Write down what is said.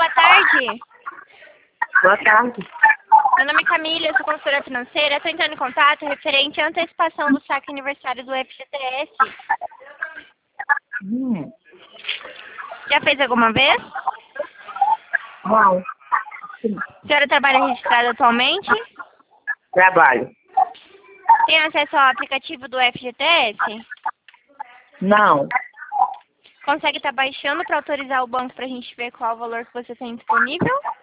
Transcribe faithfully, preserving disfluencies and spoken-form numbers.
tarde. Boa tarde. Meu nome é Camila, eu sou consultora financeira. Estou entrando em contato referente à antecipação do saque aniversário do F G T S. Hum. Já fez alguma vez? Não. A senhora trabalha registrada atualmente? Trabalho. Tem acesso ao aplicativo do F G T S? Não. Consegue estar baixando para autorizar o banco para a gente ver qual o valor que você tem disponível?